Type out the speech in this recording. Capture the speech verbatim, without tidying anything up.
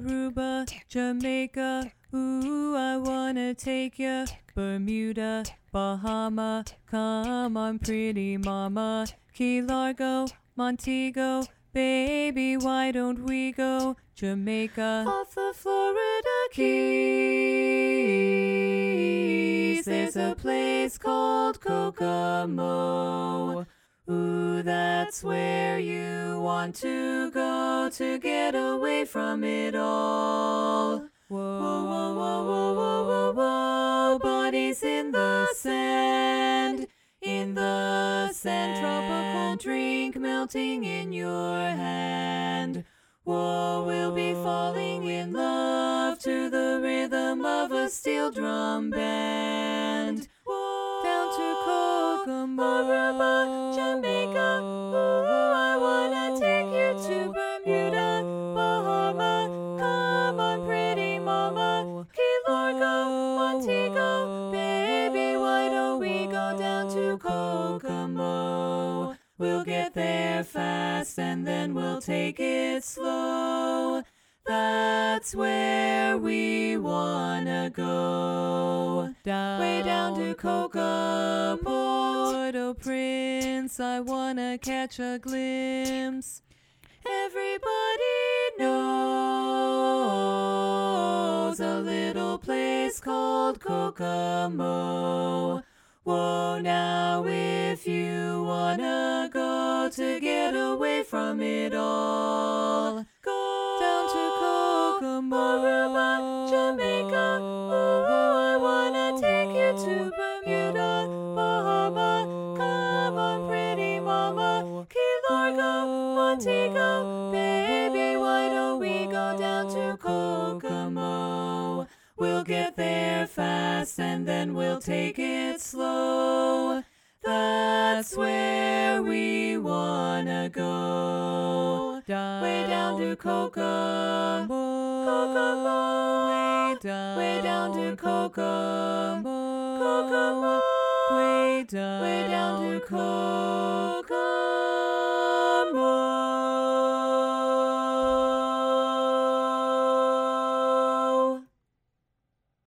Aruba, Jamaica, ooh, I wanna take ya. Bermuda, Bahama, come on pretty mama. Key Largo, Montego, baby, why don't we go? Jamaica, off the Florida Keys, there's a place called Kokomo. Ooh, that's where you want to go to get away from it all. Whoa, whoa, whoa, whoa, whoa, whoa, whoa, bodies in the sand, in the sand, tropical drink melting in your hand. Whoa, we'll be falling in love to the rhythm of a steel drum band. Whoa, down to Kokomo, Aruba, Jamaica, ooh, I wanna take you to Bermuda, Bahama, come on pretty mama. Key Largo, Montego, baby, why don't we go down to Kokomo? We'll get there fast and then we'll take it slow. That's where we wanna go. Down, way down to Kokomo, Port-au-Prince, I wanna catch a glimpse. Everybody knows a little place called Kokomo. Whoa, now if you wanna go to get away from it all, go down to Kokomo, Aruba, Jamaica, ooh, I wanna take you to Bermuda, Bahama, come on pretty mama. Key Largo, Montego, baby, why don't we go down to Kokomo? We'll get there fast and then we'll take it slow. That's where we wanna go. Down, way down to Kokomo, Kokomo, way down, way down to Kokomo, Kokomo, way down, way down to Kokomo.